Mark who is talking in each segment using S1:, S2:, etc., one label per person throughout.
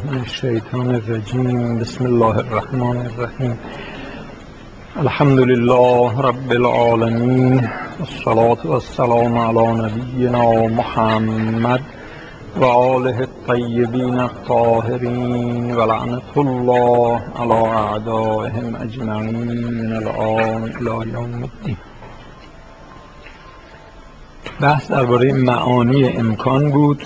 S1: من الشیطان الرجیم. بسم الله الرحمن الرحیم. الحمد لله رب العالمین، الصلاة والسلام علی نبینا محمد و آله الطیبین الطاهرین و لعنة الله علی اعدائهم اجمعین من الآن الی یوم الدین. بحث درباره معانی امکان بود.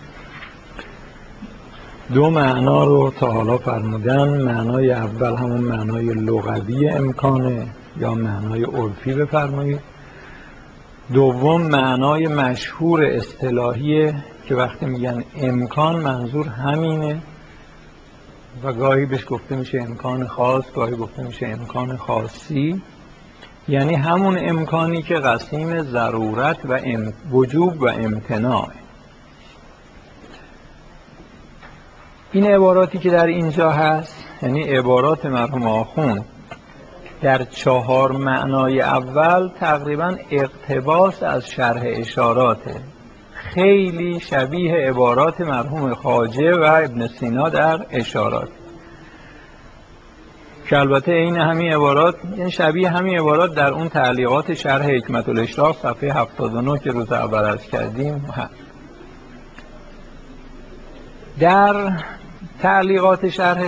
S1: دو معنا رو تا حالا فرمودن. معنای اول همون معنای لغوی امکانه یا معنای عرفی بفرمایید. دوم معنای مشهور اصطلاحیه که وقتی میگن امکان منظور همینه و گاهی بهش گفته میشه امکان خاص، گاهی گفته میشه امکان خاصی، یعنی همون امکانی که قسیم ضرورت و وجوب و امتناع. این عباراتی که در اینجا هست یعنی عبارات مرحوم آخوند در 4 معنای اول تقریبا اقتباس از شرح اشاراته، خیلی شبیه عبارات مرحوم خواجه و ابن سینا در اشارات، که البته این همین عبارات یعنی شبیه همین عبارات در اون تعلیقات شرح حکمت الاشراق صفحه 79 که روز اول عرض کردیم هست. در تعلیقات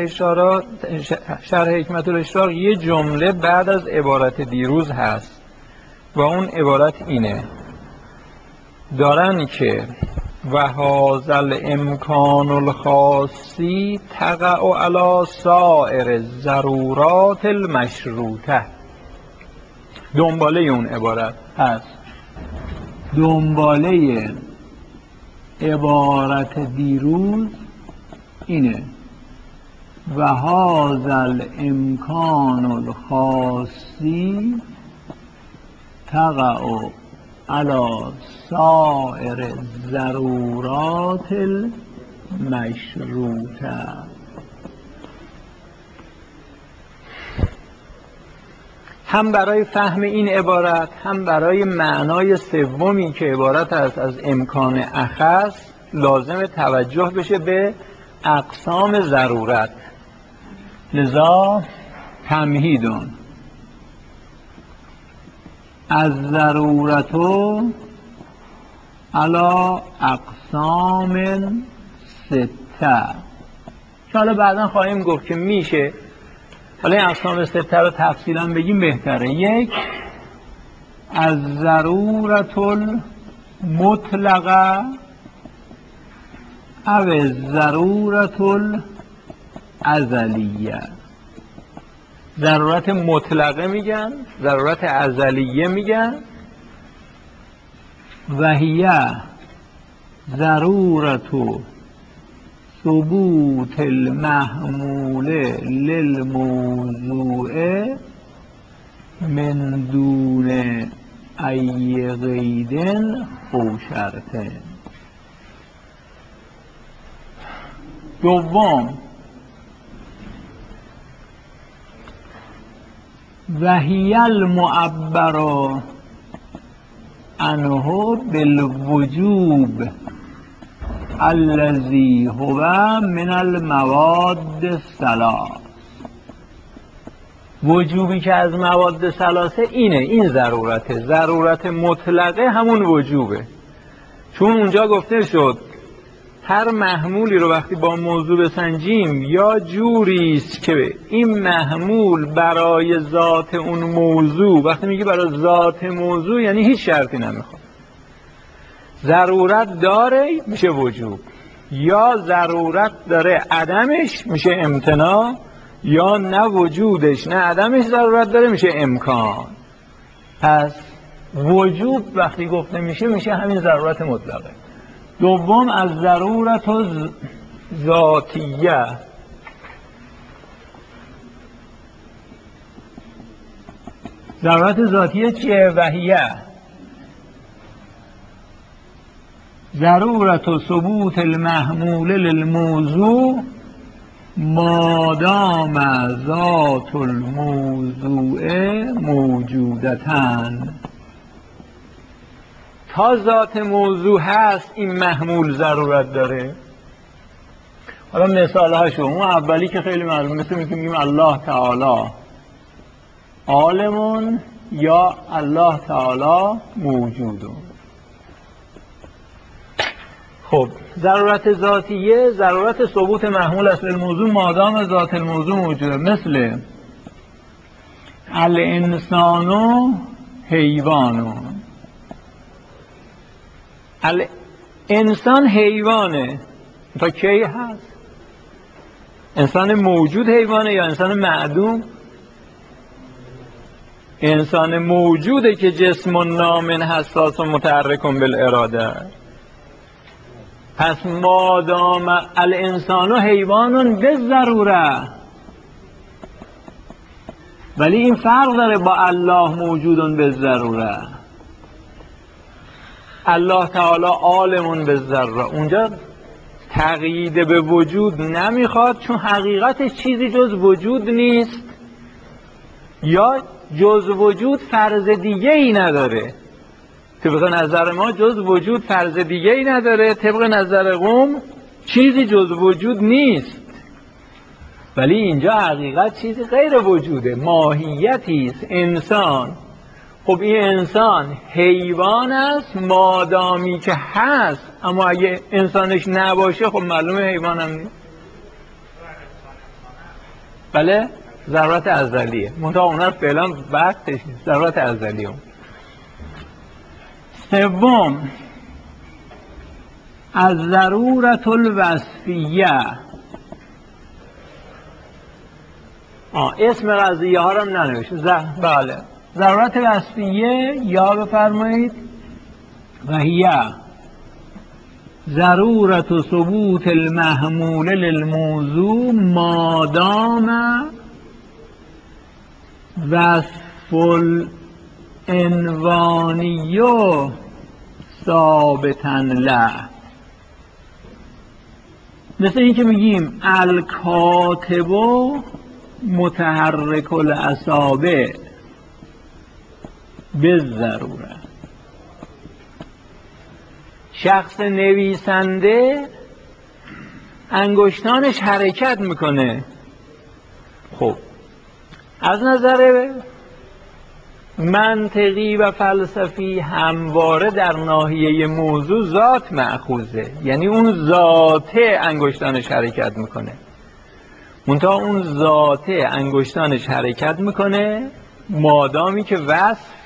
S1: شرح حکمت الاشراق یه جمله بعد از عبارت دیروز هست و اون عبارت اینه، دارن که و هذا الامکان الخاصی تقع علی سائر الضرورات المشروطه. دنباله اون عبارت هست، دنباله عبارت دیروز اینه، و هذا الامکان الخاصی تقع علی سائر الضرورات المشروطه. هم برای فهم این عبارت هم برای معنای سومی که عبارت است از امکان اخص لازم توجه بشه به اقسام ضرورت. لذا تمهیدون از ضرورتو علی اقسام 6 که حالا بعدا خواهیم گفت که میشه، حالا این اقسام 6 رو تفصیلا بگیم بهتره. 1 از ضرورت المطلقه او ضرورت الازلیه. ضرورت مطلقه میگن، ضرورت ازلیه میگن. و هی ضرورت ثبوت المحمول للموضوع من دون ای قید او شرط. دوم و هی المعبر عنه بالوجوب الذی هو من المواد الثلاث. وجوبی که از مواد ثلاثه اینه، این ضرورته. ضرورت مطلقه همون وجوبه، چون اونجا گفته شد هر محمولی رو وقتی با موضوع بسنجیم یا جوری است که این محمول برای ذات اون موضوع، وقتی میگه برای ذات موضوع یعنی هیچ شرطی نمیخواد، ضرورت داره میشه وجوب، یا ضرورت داره عدمش میشه امتناع، یا نه وجودش نه عدمش ضرورت داره میشه امکان. پس وجوب وقتی گفته میشه همین ضرورت مطلقه. دوم از ضرورت ذاتیه. ضرورت ذاتیه چیه؟ وحیه ضرورت ثبوت المحمول للموضوع مادام ذات الموضوع موجودتن. تا ذات موضوع هست این محمول ضرورت داره. حالا مثال هاشو، اون اولی که خیلی معلومه، مثل میگیم الله تعالی عالمون یا الله تعالی موجودون. خب ضرورت ذاتیه، ضرورت ثبوت محمول است الموضوع مادام ذات الموضوع موجوده، مثل الانسان و حیوانون. انسان حیوانه تا کی هست؟ انسان موجود حیوانه یا انسان معدوم؟ انسان موجوده که جسم و نام حساس و متحرک بالاراده. پس مادام الانسان و حیوانون به ضروره، ولی این فرق داره با الله موجودون به ضروره. الله تعالی عالمون به ضروره، اونجا تقیید به وجود نمیخواد، چون حقیقت چیزی جز وجود نیست یا جز وجود فرض دیگه ای نداره. طبق نظر ما جز وجود فرض دیگه ای نداره، طبق نظر قوم چیزی جز وجود نیست. ولی اینجا حقیقت چیزی غیر وجوده، ماهیتی است، انسان. خب این انسان حیوان است مادامی که هست، اما اگه انسانش نباشه خب معلومه حیوان هم نیست. بله ضرورت ازلیه، منتها اونها فعلا وقتش نیست، ضرورت ازلیه. سوم از ضرورت الوصفیه. اسم قضیه ها رو هم ننوشته. بله ضرورت وصفیه یا بفرمایید و هی ضرورت ثبوت المحمول للموضوع مادام وصف العنوانی ثابتا له. مثل این که میگیم الکاتب متحرک الاصابع به ضروره، شخص نویسنده انگشتانش حرکت میکنه. خب از نظر منطقی و فلسفی همواره در ناحیه موضوع ذات مأخوذه، یعنی اون ذاته انگشتانش حرکت میکنه. منتها اون ذاته انگشتانش حرکت میکنه مادامی که وصف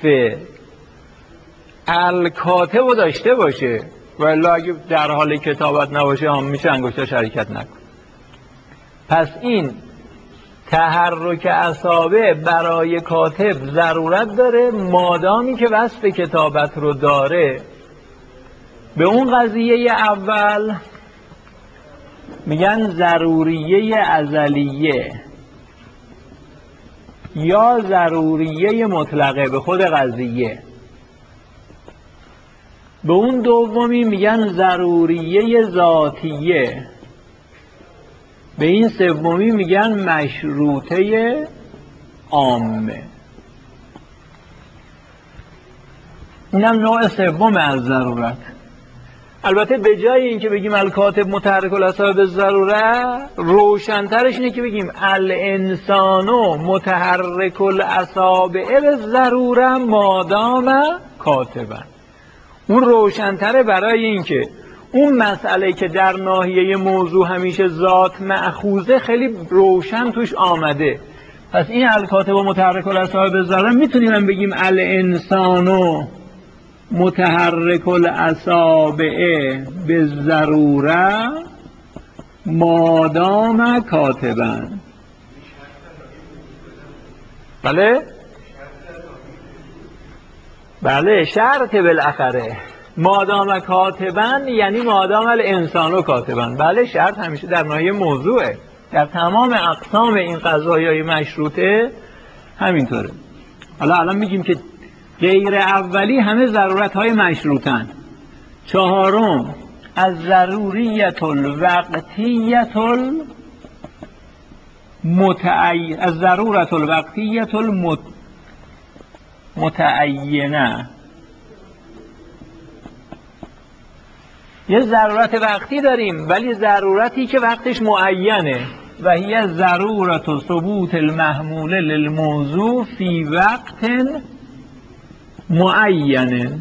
S1: الکاتب رو داشته باشه، ولی اگه در حال کتابت نباشه هم میشه انگشتاش حرکت نکنه. پس این تحرک اصابع برای کاتب ضرورت داره مادامی که وصف کتابت رو داره. به اون قضیه اول میگن ضروریه ازلیه یا ضروریه مطلقه به خود قضیه. به اون دومی میگن ضروریه ذاتیه. به این سومی میگن مشروطه عامه. اینم نوع سوم از ضرورت. البته به جای اینکه بگیم الکاتب متحرک الاصابع به ضروره، روشن‌ترش اینه که بگیم الانسانو متحرک الاصابع به ضروره مادام کاتبا. اون روشن‌تره برای اینکه اون مسئله که در ناحیه موضوع همیشه ذات مأخوذه خیلی روشن توش آمده. پس این الکاتب و متحرک الاصابع به ضروره میتونیم هم بگیم الانسانو متحرک الاصابع به ضروره مادام کاتبا. بله شرط بالاخره مادام کاتبا یعنی مادام الانسانو کاتبا. بله شرط همیشه در ناحیه موضوعه، در تمام اقسام این قضایای مشروطه همینطوره. حالا الان میگیم که غیر اولی همه ضرورت های مشروطن. چهارم از ضروریت الوقتیت از ضرورت الوقتیت متعینه. یه ضرورت وقتی داریم، ولی ضرورتی که وقتش معینه. و هی ضرورت ثبوت المحمول للموضوع فی وقت معین.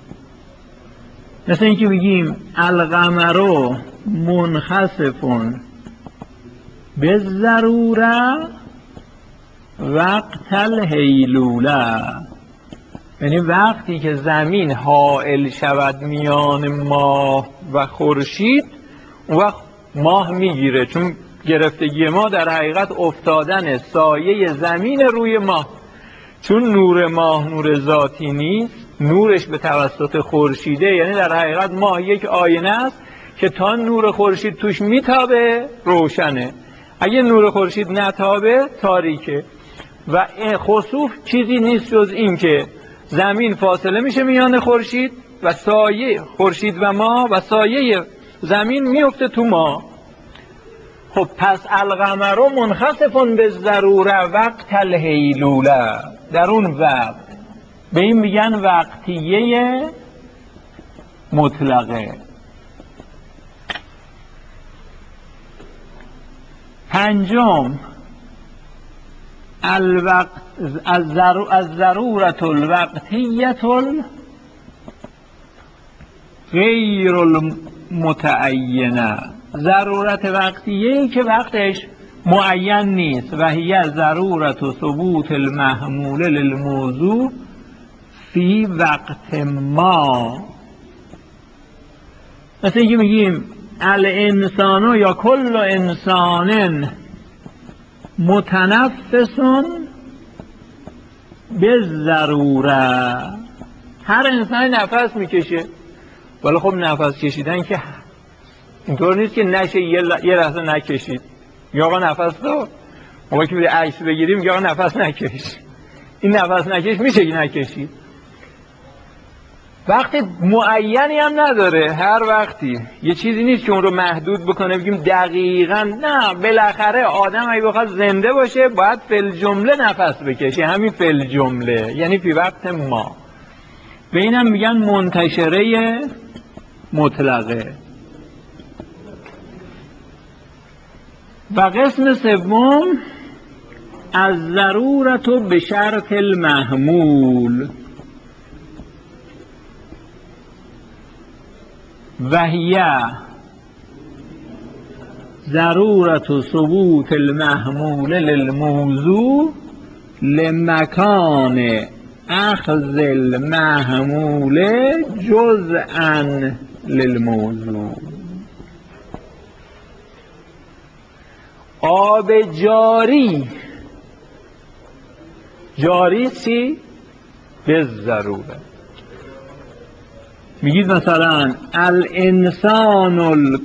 S1: مثل اینکه بگیم القمر منخسف بالضروره وقت الهیلوله، یعنی وقتی که زمین حائل شود میان ماه و خورشید، اون وقت ماه میگیره، چون گرفتگی ما در حقیقت افتادن سایه زمین روی ماه. چون نور ماه نور ذاتی نیست، نورش به توسط خورشیده، یعنی در حقیقت ماه یک آینه است که تا نور خورشید توش میتابه روشنه، اگه نور خورشید نتابه تاریکه. و خسوف چیزی نیست جز این که زمین فاصله میشه میان خورشید و سایه خورشید و ما، و سایه زمین میفته تو ما. خب پس القمر منخسف بالضروره وقت الهیلوله، در اون وقت به این میگن وقتیه مطلقه. پنجم الضرورة الوقتیه غیر المتعینه، ضرورت وقتیه که وقتش معین نیست. و هی ضرورت ثبوت المحمول للموضوع فی وقت ما. مثل اینکه میگیم الانسان یا کل انسان متنفس بالضروره، هر انسان نفس میکشه. ولی خب نفس کشیدن که اینطور نیست که نشه یه لحظه نکشید. یا آقا نفس دار، موقعی که عکس بگیریم یا آقا نفس نکش، این نفس نکش میشه که نکشید. وقتی معینی هم نداره، هر وقتی یه چیزی نیست که اون رو محدود بکنه بگیم دقیقاً نه. بالاخره آدم اگه بخواد زنده باشه باید فی جمله نفس بکشه، همین فی جمله یعنی فی وقت ما. به اینم میگن منتشره مطلقه. و قسم سوم از ضرورت به شرط المحمول و هی ضرورت ثبوت المحمول للموضوع لمکان اخذ المحمول جزءا للموضوع. آب جاری، جاری چی؟ به ضروره. میگید مثلا الانسان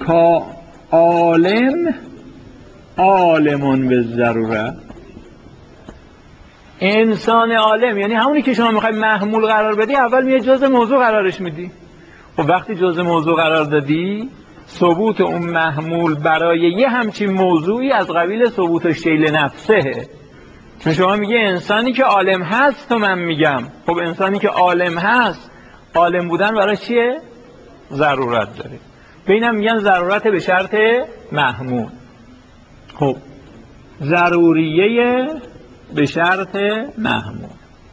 S1: العالم عالم به ضروره. انسان عالم یعنی همونی که شما میخوای محمول قرار بدی، اول میاد جزء موضوع قرارش میدی. خب وقتی جزء موضوع قرار دادی، ثبوت اون محمول برای یه همچین موضوعی از قبیل ثبوت شیل نفسه. چون شما میگه انسانی که عالم هست، تو من میگم خب انسانی که عالم هست، عالم بودن برای چیه؟ ضرورت داره. به اینم میگن ضرورت به شرط محمول. خب ضروریه به شرط محمول.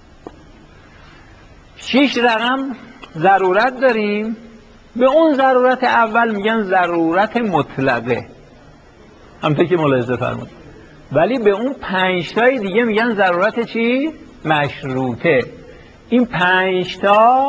S1: 6 رقم ضرورت داریم. به اون ضرورت اول میگن ضرورت مطلقه، همونطور که ملاحظه فرمودید. ولی به اون 5 تای دیگه میگن ضرورت چی؟ مشروطه. این 5 تا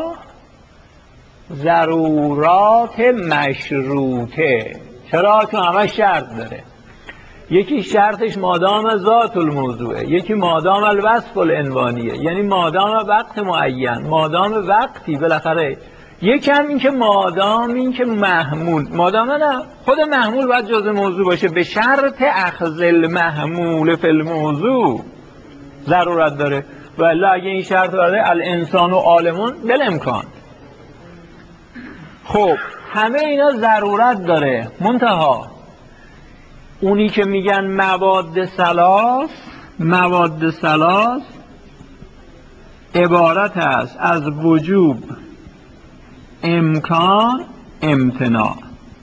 S1: ضرورات مشروطه. چرا؟ چون همه شرط داره. یکی شرطش مادام ذات الموضوعه، یکی مادام الوصف العنوانیه، یعنی مادام وقت معین، مادام وقتی بالاخره. یکم این که مادام این که محمول، مادام نه خود محمول باید جزء موضوع باشه به شرط اخذ المحمول فی الموضوع ضرورت داره. ولی اگه این شرط داره الانسان و عالمون بل امکان. خب همه اینا ضرورت داره، منتها اونی که میگن مواد ثلاث عبارت است از وجوب، امکان امتناع.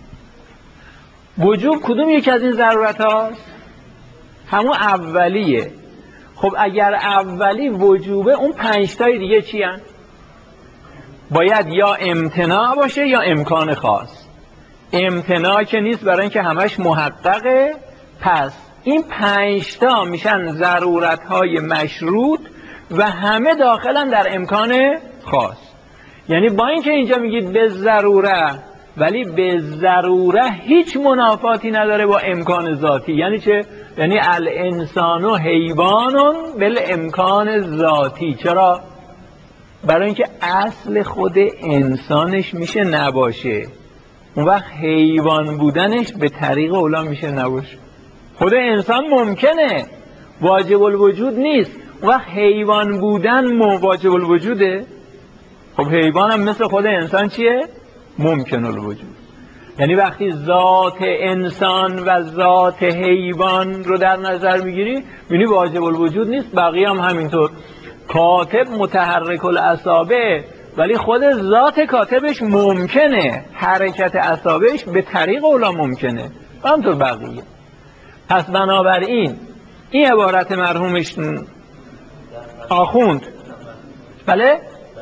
S1: وجوب کدوم یکی از این ضرورت هاست؟ همون اولیه. خب اگر اولی وجوبه، اون 5 تای دیگه چی هن؟ باید یا امتناع باشه یا امکان خاص. امتناع که نیست برای اینکه همش محققه. پس این 5 تا میشن ضرورت های مشروط و همه داخلن در امکان خاص. یعنی با اینکه اینجا میگید به ضروره، ولی به ضروره هیچ منافاتی نداره با امکان ذاتی. یعنی چه؟ یعنی الانسان و حیوان بالامکان ذاتی. چرا؟ برای اینکه اصل خود انسانش میشه نباشه، اون وقت حیوان بودنش به طریق اولا میشه نباشه. خود انسان ممکنه، واجب الوجود نیست، اون وقت حیوان بودن واجب الوجوده. خب حیوان هم مثل خود انسان چیه؟ ممکن الوجود. یعنی وقتی ذات انسان و ذات حیوان رو در نظر میگیری، میبینی واجب الوجود نیست. بقیه هم همینطور. کاتب متحرک الاصابع، ولی خود ذات کاتبش ممکنه، حرکت اصابعش به طریق اولا ممکنه، همینطور بقیه. پس بنابراین این عبارت مرحومش آخوند، بله؟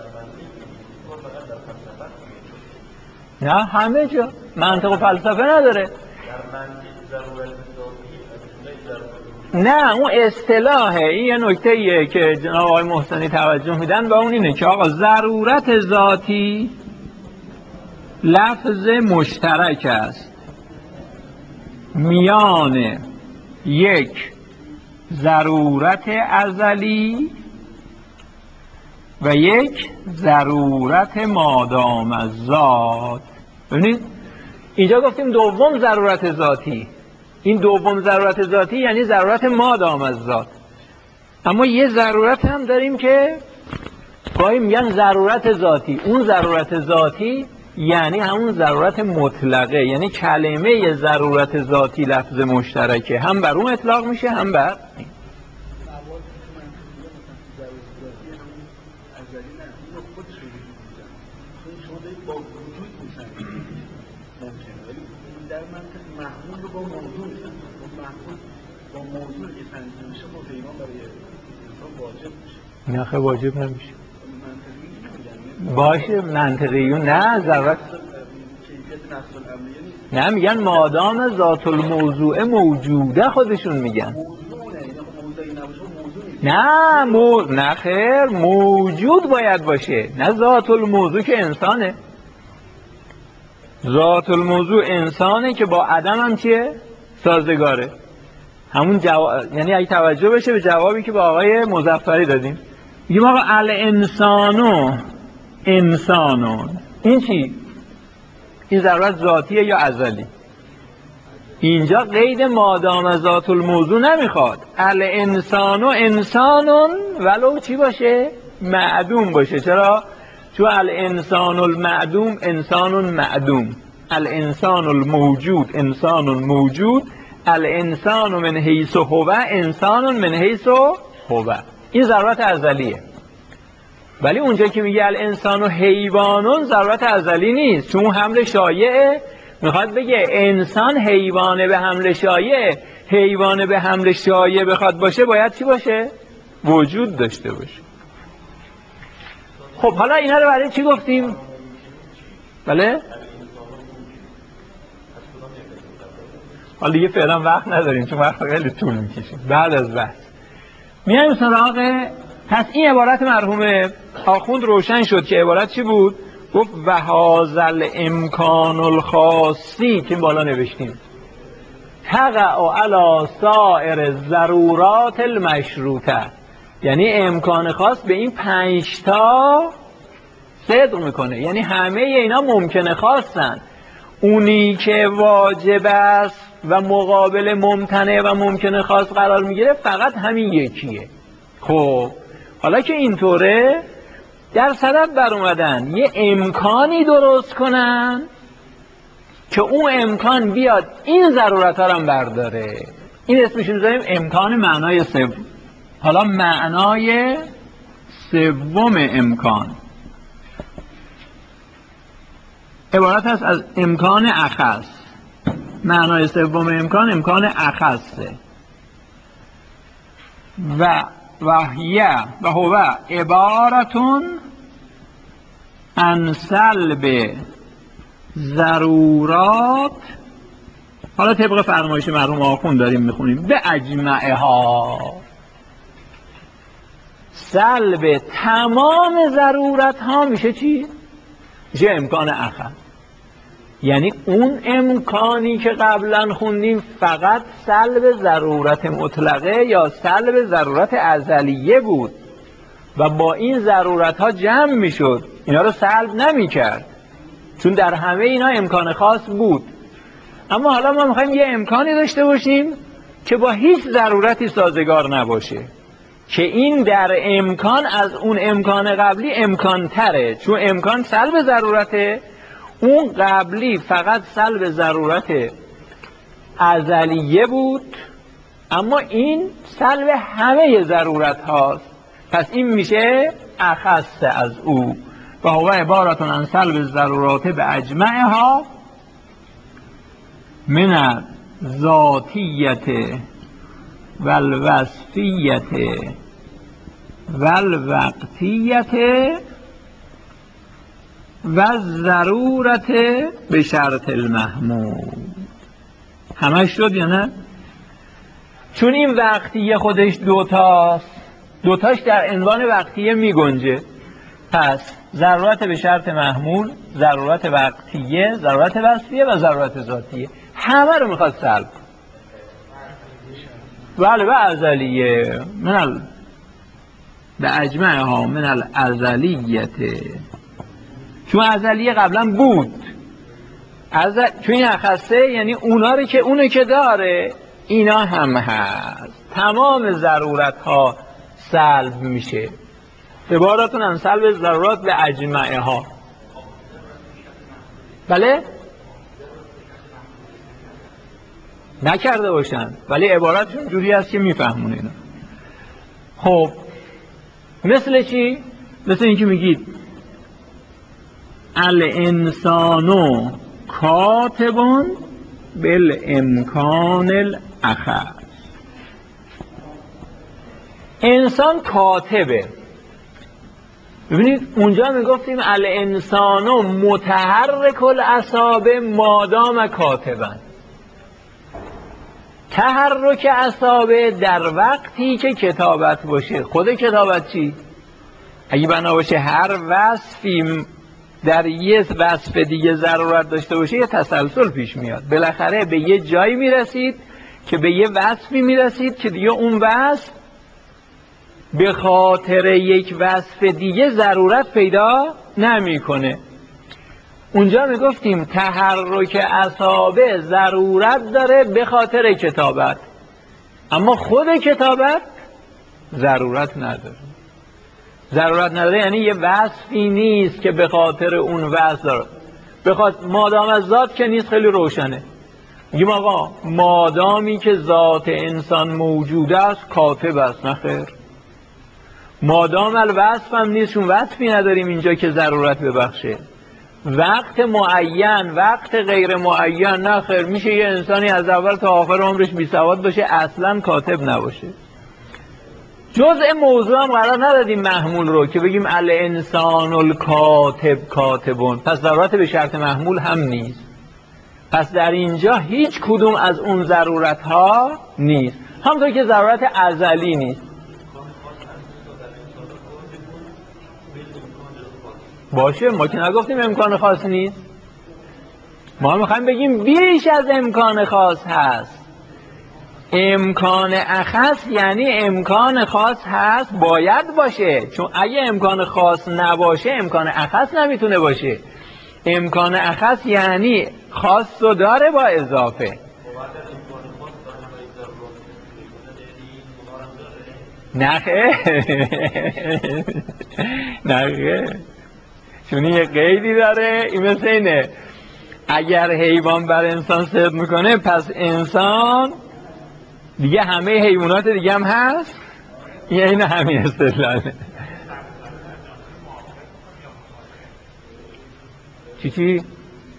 S1: نه همه جا منطق و فلسفه نداره. نه اون اصطلاحه. این یه نکته‌ایه که جناب آقای محسنی توجه میدن و اون اینه که آقا ضرورت ذاتی لفظ مشترک است میان یک ضرورت ازلی و یک ضرورت مادام الذات. ببینید اینجا گفتیم دوم ضرورت ذاتی. این دوم ضرورت ذاتی یعنی ضرورت مادام الذات. اما یه ضرورت هم داریم که گاهی میگن ضرورت ذاتی. اون ضرورت ذاتی یعنی همون ضرورت مطلقه، یعنی کلمه ضرورت ذاتی لفظ مشترکه، هم بر اون اطلاق میشه هم بر این. نه واجب نمیشه. باشه منطقیون نه ضرورت نه میگن مادام ذات الموضوع موجوده، خودشون میگن نه نه خیر موجود باید باشه، نه ذات الموضوع که انسانه. ذات الموضوع انسانه که با عدم هم چیه؟ سازگاره. همون یعنی اگه توجه بشه به جوابی که با آقای مظفری دادیم، میگیم آقا الانسانو انسانون، این چی؟ این ضرورت ذاتیه یا ازلی؟ اینجا قید مادام ذات الموضوع نمیخواد. الانسانو انسانون ولو چی باشه؟ معدوم باشه. چرا؟ چون الانسان المعدوم انسان معدوم، الانسان الموجود انسان موجود، الانسان من حیث هو انسان من حیث هو. این ضرورت ازلیه. ولی اونجا که میگه الانسان و حیوانون ضرورت ازلی نیست، چون حمل شایعه. میخواد بگه انسان حیوانه به حمل شایعه. حیوانه به حمل شایعه بخواد باشه باید چی باشه؟ وجود داشته باشه. خب حالا اینا رو برای چی گفتیم؟ بله؟ حالا دیگه فعلا وقت نداریم چون وقت خیلی طول میکشه. بعد از بحث میایم سراغ. پس این عبارت مرحوم آخوند روشن شد که عبارت چی بود؟ گفت و هذا امکان الخاصی که بالا نوشتیم تقع علی سائر ضرورات المشروطه، یعنی امکان خاص به این 5 تا صدق میکنه، یعنی همه اینا ممکن خاصن. اونی که واجب است و مقابل ممتنع و ممکن خاص قرار میگیره فقط همین یکیه. خب حالا که اینطوره در صدد بر اومدن یه امکانی درست کنن که اون امکان بیاد این ضرورت ها رو هم برداره. این اسمش رو داریم امکان معنای سوم. حالا معنای سوم امکان عبارت است از امکان اخص. معنای سوم امکان اخصه. و هو عبارتون عن سلب ضرورات، حالا طبق فرمایش مرحوم آخوند داریم میخونیم، به اجمعها، سلب تمام ضرورت ها میشه چی؟ میشه امکان اخر. یعنی اون امکانی که قبلا خوندیم فقط سلب ضرورت مطلقه یا سلب ضرورت ازلیه بود و با این ضرورت ها جمع میشد، اینا رو سلب نمی کرد چون در همه اینا امکان خاص بود. اما حالا ما میخوایم یه امکانی داشته باشیم که با هیچ ضرورتی سازگار نباشه، که این در امکان از اون امکان قبلی امکان تره، چون امکان سلب ضرورته، اون قبلی فقط سلب ضرورت ازلیه بود، اما این سلب همه ضرورت هاست. پس این میشه اخص از او. و هو عبارتون عن سلب ضرورات به اجمعها من ذاتیت و الوصفیت و الوقتیت و ضرورت به شرط المحمول. همش شد یا نه؟ چون این وقتیه خودش دوتاش در عنوان وقتیه می گنجه. پس ضرورت به شرط محمول، ضرورت وقتیه، ضرورت وصفیه و ضرورت ذاتیه، همه رو میخواد سلب. بله و ازلیه به اجمعها من الازلیت، چون ازلیه قبلا بود. چون این اخصه یعنی اونو که داره اینا هم هست، تمام ضرورت ها سلب میشه. عبارتون عن سلب ضرورات به اجمعها. بله نکرده باشن ولی عبارتشون جوری هست که میفهمونه اینا. خب مثل چی؟ مثل اینکه میگید الانسانو کاتبون بالامکان الاخر. انسان کاتبه. ببینید اونجا میگفتیم الانسانو متحرک الاعصابه مادام کاتبن. تحرک اعصابه در وقتی که کتابت باشه. خود کتابت چی؟ اگه بنا باشه هر وصفی در یه وصف دیگه ضرورت داشته باشه یه تسلسل پیش میاد. بالاخره به یه جایی میرسید که به یه وصفی میرسید که دیگه اون وصف به خاطر یک وصف دیگه ضرورت پیدا نمیکنه. اونجا میگفتیم تحرک اعصابه ضرورت داره به خاطر کتابت، اما خود کتابت ضرورت نداره. ضرورت نداره یعنی یه وصفی نیست که به خاطر اون وصف داره. مادام از ذات که نیست، خیلی روشنه. میگیم آقا مادامی که ذات انسان موجود است کاتب است. نخیر. مادام الوصف هم نیست، چون وصفی نداریم اینجا که ضرورت ببخشه. وقت معین، وقت غیر معین، نخیر. میشه یه انسانی از اول تا آخر عمرش بی سواد باشه اصلا کاتب نباشه. جزء موضوع هم قرار ندادیم محمول رو که بگیم الانسان الکاتب کاتبون، پس ضرورت به شرط محمول هم نیست. پس در اینجا هیچ کدوم از اون ضرورت ها نیست، همونطور که ضرورت ازلی نیست. باشه، ما که نگفتیم امکان خاص نیست. ما میخوایم بگیم بیش از امکان خاص هست. امکان اخص یعنی امکان خاص هست، باید باشه، چون اگه امکان خاص نباشه امکان اخص نمیتونه باشه. امکان اخص یعنی خاص رو داره با اضافه. نخه نخه، چون یه قیدی داره. این مثل اینه اگر حیوان بر انسان صدق میکنه پس انسان دیگه همه حیوانات دیگه هم هست. این همین استدلاله. چی؟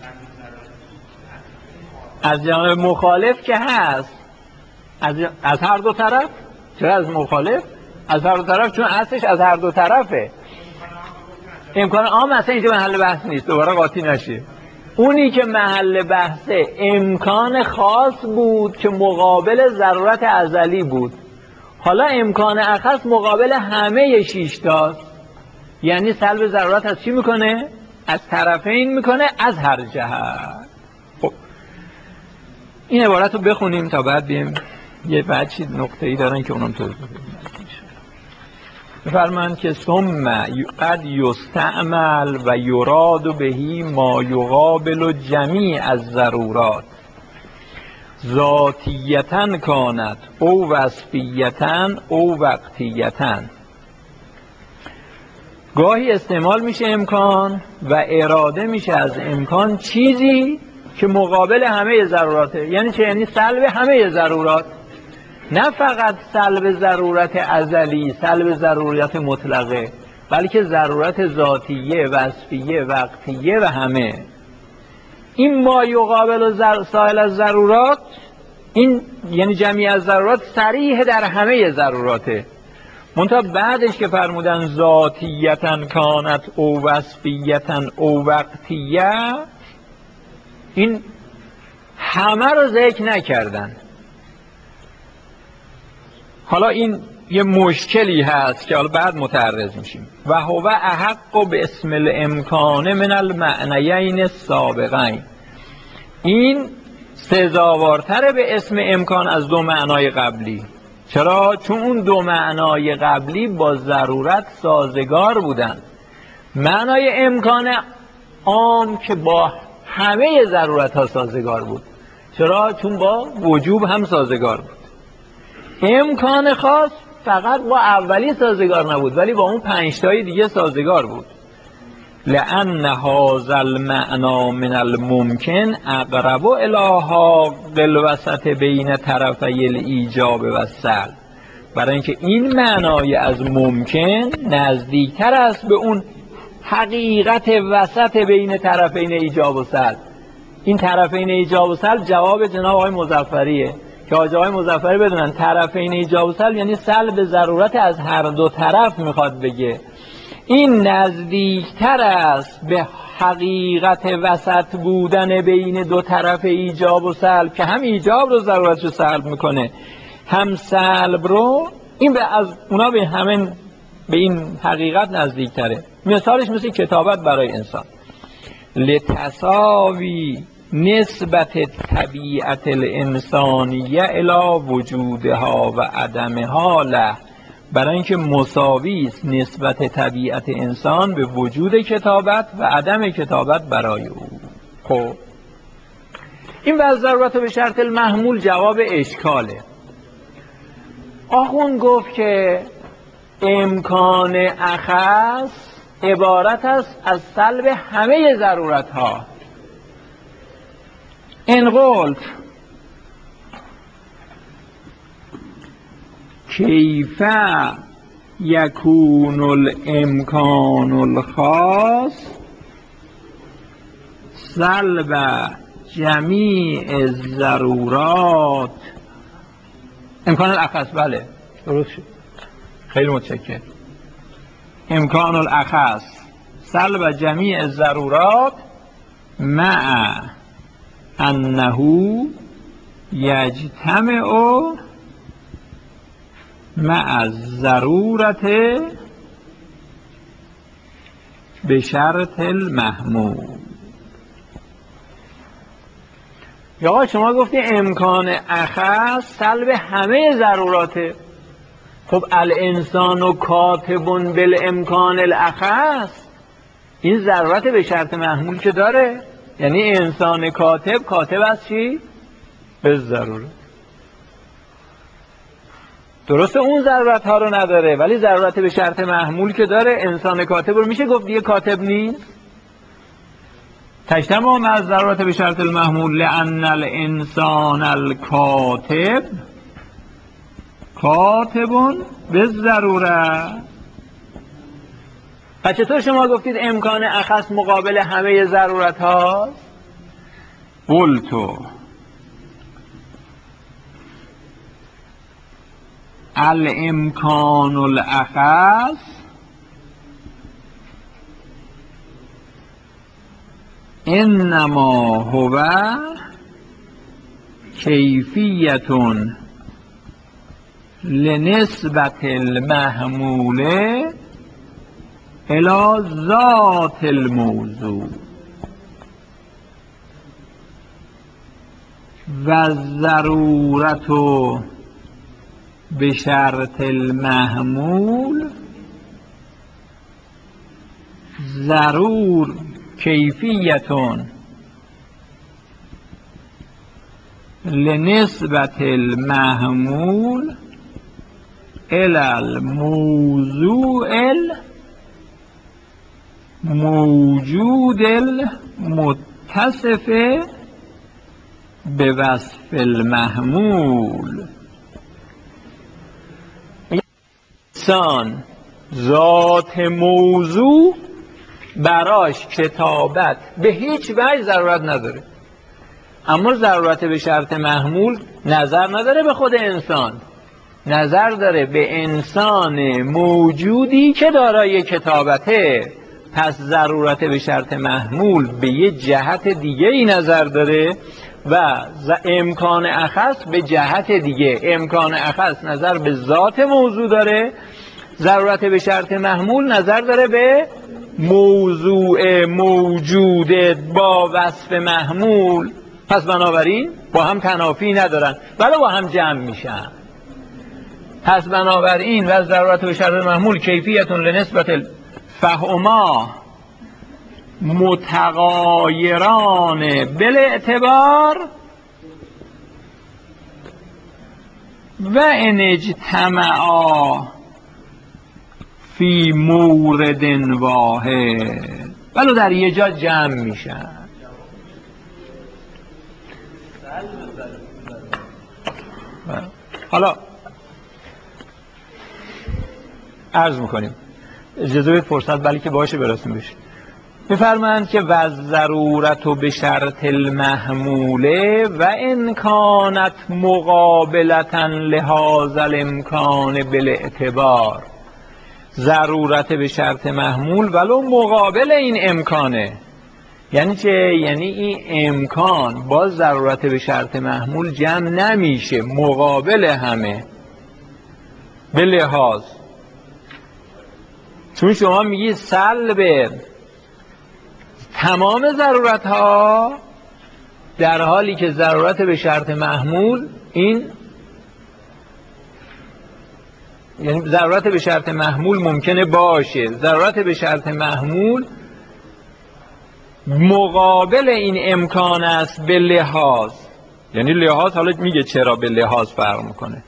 S1: از جانب مخالف که هست، از هر دو طرف. چرا از مخالف؟ از هر دو طرف، چون اصلش از هر دو طرفه. امکان عام اصلا اینجا محل بحث نیست، دوباره قاطی نشه. اونی که محل بحثه امکان خاص بود که مقابل ضرورت ازلی بود. حالا امکان اخص مقابل همه 6 تاست، یعنی سلب ضرورت از چی میکنه؟ از طرفین میکنه، از هر جهت. خب این عبارت رو بخونیم تا بعد بیم یه بچی نقطه‌ای دارن که اونم توضیح بدیم. بفرمایند که ثم قد یستعمل و یراد بهی ما یقابل جمیع الضرورات ذاتیتاً کانت او وصفیتاً او وقتیتاً. گاهی استعمال میشه امکان و اراده میشه از امکان چیزی که مقابل همه ضروراته. یعنی چه؟ یعنی سلب همه ضرورات، نه فقط سلب ضرورت ازلی، سلب ضرورت مطلقه، بلکه ضرورت ذاتیه، وصفیه، وقتیه و همه. این ما یقابل سایر از ضرورات، این یعنی جمیع از ضرورات صریح در همه ضروراته. منتها بعدش که فرمودن ذاتیتاً کانت او وصفیتاً او وقتیه، این همه رو ذکر نکردن. حالا این یه مشکلی هست که حالا بعد متعرض میشیم. و هو احق به اسم الامکان من المعنیین السابقین. این سزاوارتره به اسم امکان از دو معنای قبلی. چرا؟ چون اون دو معنای قبلی با ضرورت سازگار بودن. معنای امکان عام که با همه ضرورت ها سازگار بود. چرا؟ چون با وجوب هم سازگار بود. امکان خاص فقط با اولی سازگار نبود، ولی با اون 5 تای دیگه سازگار بود. لأن هذا المعنى من الممکن اقرب الی حق الوسط بین طرفی الایجاب و السلب. برای اینکه این معنای از ممکن نزدیکتر است به اون حقیقت وسط بین طرفین ایجاب و سلب. این طرفین ایجاب و سلب جواب جناب آقای مظفریه که آقای مظفری بدونن طرفین ایجاب و سلب یعنی سلب ضرورت از هر دو طرف میخواد بگه. این نزدیکتر است به حقیقت وسط بودن بین دو طرف ایجاب و سلب که هم ایجاب رو ضرورت رو سلب میکنه، هم سلب رو. این به از اونا به همین به این حقیقت نزدیکتره. مثالش مثل کتابت برای انسان. لتساوی نسبت طبیعت الانسانیه الی وجودها و عدمها له. برای اینکه مساوی است نسبت طبیعت انسان به وجود کتابت و عدم کتابت برای او. خب این وضع ضرورت به شرط المحمول جواب اشکاله. آخوند گفت که امکان اخص عبارت است از سلب همه ضرورت ها. ان قلت کیف یکون الامکان الخاص سلب جمیع الضرورات. امکان الاخص، بله درست شد، خیلی متشکرم. امکان الاخص سلب جمیع الضرورات مع انه یجتمع مع الضرورت به شرط المحمول. یا شما گفتی امکان اخص سلب همه ضروراته. خب الانسان و کاتبون بالامکان الاخص، این ضرورت به شرط محمول که داره. یعنی انسان کاتب از چی؟ به ضرورت. درسته اون ضرورت ها رو نداره، ولی ضرورت به شرط محمول که داره. انسان کاتب رو میشه گفت دیگه کاتب نیست. تجتمع مع ضرورت به شرط المحمول لأن الانسان الکاتب کاتبون به ضروره. و چطور شما گفتید امکان اخص مقابل همه ضرورت هاست؟ قلتو الامکان الاخص انما هو کیفیت لنسبت المحمول الی ذات الموضوع و الضرورت بشرط المحمول ضرور کیفیت لنسبت المحمول الی الموضوع الموجود المتصف به وصف المحمول. انسان ذات موضوع براش کتابت به هیچ وجه ضرورت نداره، اما ضرورت به شرط محمول نظر نداره به خود انسان، نظر داره به انسان موجودی که دارای کتابته. پس ضرورت به شرط محمول به یه جهت دیگه ای نظر داره و امکان اخص به جهت دیگه. امکان اخص نظر به ذات موضوع داره، ضرورت به شرط محمول نظر داره به موضوع موجود با وصف محمول. پس بنابراین با هم تنافی ندارن ولی با هم جمع میشن. پس بنابراین و ضرورت به شرط محمول کیفیتون لنسبت فهما متغایران بالاعتبار و ان اجتمعا فی مورد واحد، ولی در یه جا جمع میشن. حالا عرض میکنیم، اجازه بدید فرصت بلی که باشه برسیم بشه. میفرمایند که و ضرورت به شرط المحموله و ان کانت مقابلتا لهذا الامکان بالاعتبار. ضرورت به شرط محمول ولو مقابل این امکانه. یعنی چه؟ یعنی این امکان با ضرورت به شرط محمول جمع نمیشه، مقابل همه به لحاظ. چون شما میگید سلب تمام ضرورت ها، در حالی که ضرورت به شرط محمول این، یعنی ضرورت به شرط محمول ممکنه باشه، ضرورت به شرط محمول مقابل این امکان است به لحاظ. یعنی لحاظ، حالا میگه چرا به لحاظ فرق میکنه.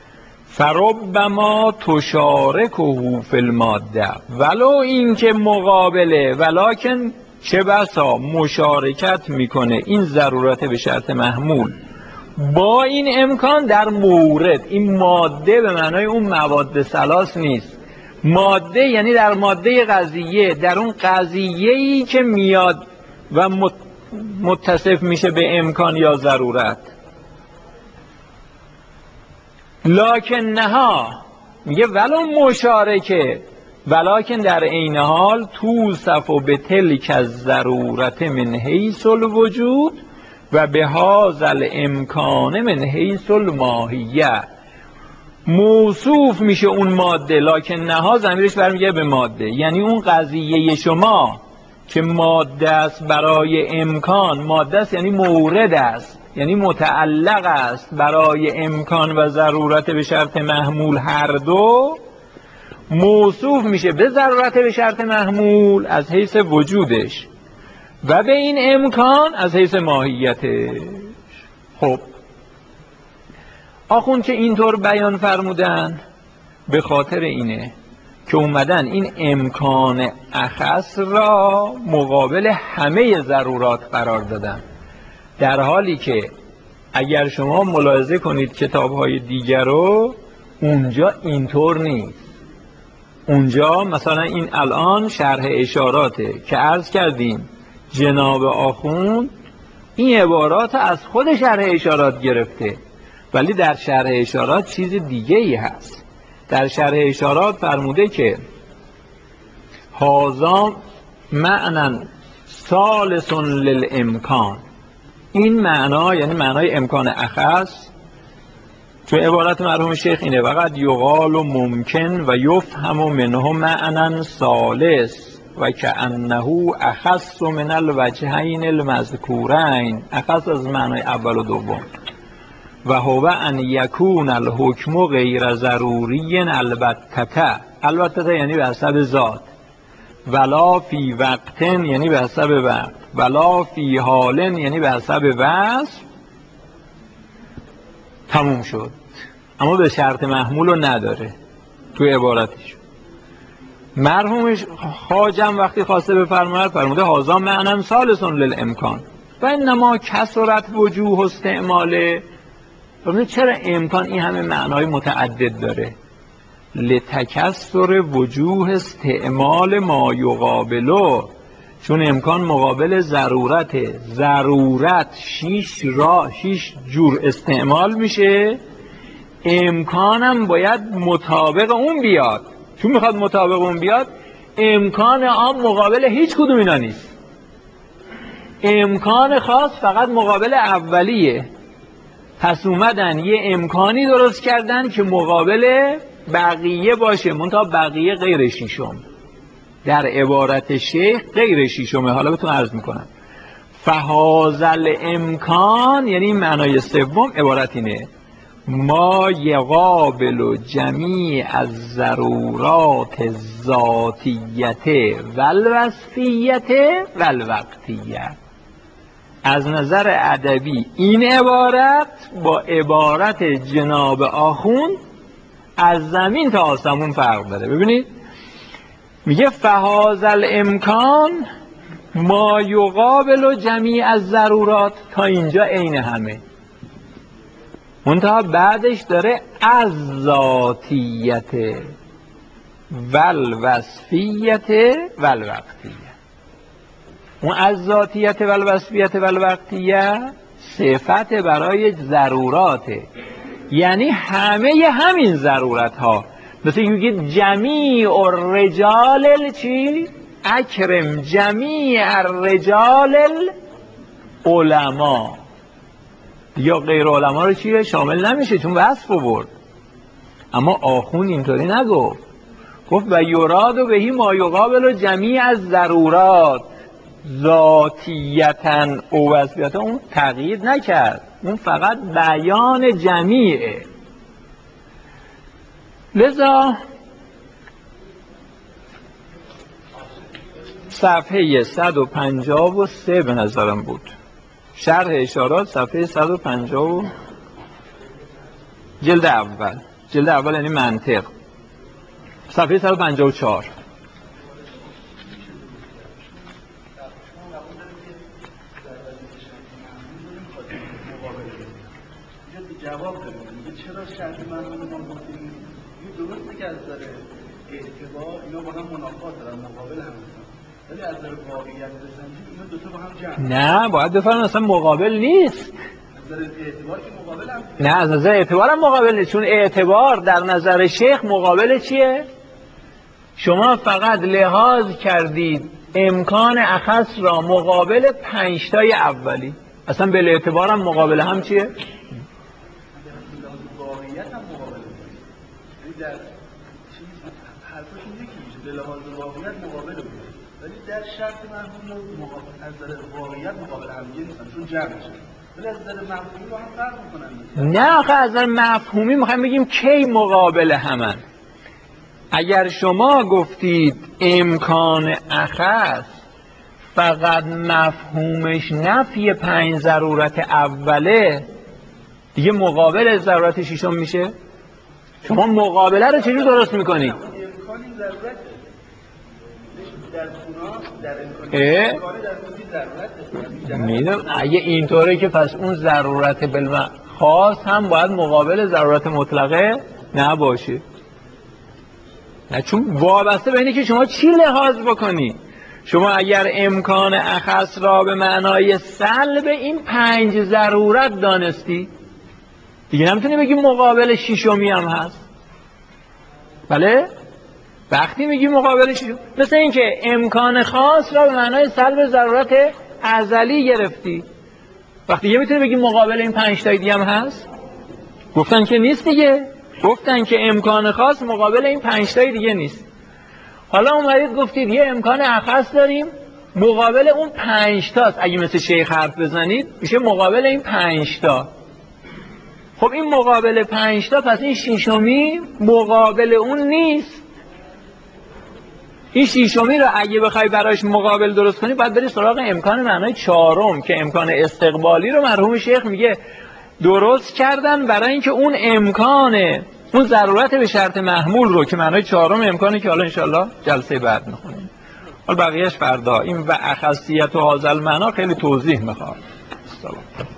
S1: فربما تشارکه فی الماده، ولو این که مقابله، ولکن چه بسا مشارکت میکنه این ضرورت به شرط محمول با این امکان در مورد. این ماده به معنای اون مواد ثلاث نیست، ماده یعنی در ماده قضیه، در اون قضیه‌ای که میاد و متصف میشه به امکان یا ضرورت. لکنها میگه ولو مشارکه، ولکن در عین حال توصف به تلک الضرورت من حیث الوجود و به هذا الامکان من حیث الماهیه. موصوف میشه اون ماده، لکنها ضمیرش برمیگه به ماده، یعنی اون قضیه شما که ماده است برای امکان، ماده است یعنی مورد است، یعنی متعلق است برای امکان و ضرورت به شرط محمول، هر دو موصوف میشه به ضرورت به شرط محمول از حیث وجودش و به این امکان از حیث ماهیتش. خب آخوند که اینطور بیان فرمودن به خاطر اینه که اومدن این امکان اخص را مقابل همه ضرورات قرار دادن، در حالی که اگر شما ملاحظه کنید کتاب‌های دیگر رو، اونجا اینطور نیست. اونجا مثلا این الان شرح اشاراته که عرض کردیم جناب آخوند این عبارات از خود شرح اشارات گرفته ولی در شرح اشارات چیز دیگه ای هست. در شرح اشارات فرموده که هازا معنی ثالث للامکان، این معنا یعنی معنای امکان اخص تو عبارت مرحوم شیخ اینه: وقد یقال و ممکن و یفهم منه معنی ثالث و کأنه اخص من الوجهین المذکورین، اخص از معنای اول و دوم، و هو ان یکون الحکم غیر ضروری البته یعنی به حسب ذات، ولا فی وقت یعنی به حسب وقت، ولا فی حال یعنی به حسب وصف. تموم شد. اما به شرط محمول رو نداره تو عبارتش. مرحوم خواجم وقتی خواسته بفرماید فرموده هازا معنی ثالث للامکان و انما کثرت وجوه استعماله. چرا امکان این همه معنای متعدد داره؟ لتکثر وجوه استعمال ما یقابلو، چون امکان مقابل ضرورته. ضرورت 6 جور استعمال میشه، امکانم باید مطابق اون بیاد. چون میخواد مطابق اون بیاد، امکان عام مقابل هیچ کدوم اینا نیست، امکان خاص فقط مقابل اولیه. پس اومدن یه امکانی درست کردن که مقابل بقیه باشه، منتها بقیه غیر شیشم. در عبارت شیخ غیر شیشمه. حالا بهتون عرض میکنم. فهازل امکان یعنی این معنای سوم عبارت اینه: ما یقابل جمیع از ضرورات الذاتیه والوصفیه والوقتیه. از نظر ادبی این عبارت با عبارت جناب آخوند از زمین تا آسمون فرق داره. ببینید میگه فهازل امکان ما یقابل جمیع از ضرورات، تا اینجا عین همه، منتها بعدش داره از ذاتیت والوصفیت والوقتیه. اون از ذاتیت والوصفیت والوقتیه صفت برای ضروراته، یعنی همه همین ضرورت ها. مثل یکی جمیع الرجال چی؟ اکرم جمیع الرجال العلماء. یا غیر علما رو چیه؟ شامل نمیشه چون وصف برد. اما آخون اینطوری نگفت، گفت و یراد و بهی ما یقابل جمیع از ضرورات ذاتیتن او وصفیتن. اون تغییر نکرد، اون فقط بیان جمیعه. لذا صفحه 153 به نظرم بود، شرح اشارات صفحه 150 جلد اول. جلد اول یعنی منطق، صفحه 154.
S2: جواب داریم چرا شرط محمول ما گفتیم این درسته که از نظر اعتبار اینا با هم منافات دارن، مقابل هم هستن، ولی از نظر واقعیت بسنجیم اینا دوتا با هم جمع.
S1: نه باید بفرمایید اصلا مقابل نیست.
S2: از نظر اعتبار که مقابل هم
S1: نه از نظر اعتبار هم مقابل نیست، چون اعتبار در نظر شیخ مقابل چیه؟ شما فقط لحاظ کردید امکان اخص را مقابل 5 تای اولی، اصلا به اعتبار هم مقابل هم چیه؟
S2: واقعیت هم مقابل بود. در چیز حرفشون یکی میشه، به لحاظ واقعیت مقابل بود، ولی در شرط محمول از نظر واقعیت مقابل هم نیستن چون جمع میشن، ولی از نظر مفهومی با هم فرق میکنن.
S1: نه آخه از نظر مفهومی میخوایم بگیم کی مقابل همن. اگر شما گفتید امکان اخص فقط مفهومش نفی 5 ضرورت اوله، دیگه مقابل ضرورت ششم میشه. شما مقابله رو چجور درست میکنید؟
S2: امکانی ضرورته در خونا، در امکانی در خودی ضرورته.
S1: میدونم اگه اینطوره که پس اون ضرورت خاص هم باید مقابل ضرورت مطلقه نباشه. نه چون وابسته به اینه که شما چی لحاظ بکنی. شما اگر امکان اخص را به معنای سلب این 5 ضرورت دانستی، دیگه نمیتونی بگی مقابل شیشمی هم هست. بله؟ وقتی میگی مقابل شیشم، مثل این که امکان خاص را به معنای سلب ضرورت ازلی گرفتی. وقتی یه میتونی بگی مقابل این 5 تا دیگه هم هست؟ گفتن که نیست دیگه. گفتن که امکان خاص مقابل این 5 تا دیگه نیست. حالا اومدید گفتید یه امکان اخص داریم مقابل اون 5 تاست. اگه مثل شیخ حرف بزنید میشه مقابل این 5 تا. خب این مقابل 5 تا، پس این شیشمی مقابل اون نیست. این شیشمی رو اگه بخوای براش مقابل درست کنی باید بری سراغ امکان معنای چهارم که امکان استقبالی رو مرحوم شیخ میگه درست کردن برای اینکه اون امکانه، اون ضرورت به شرط محمول رو که معنای چهارم امکانه که حالا انشالله جلسه بعد میخونیم. حالا بقیهش فردا. این و اخصیت و هازل معنا خیلی توضیح میخواد.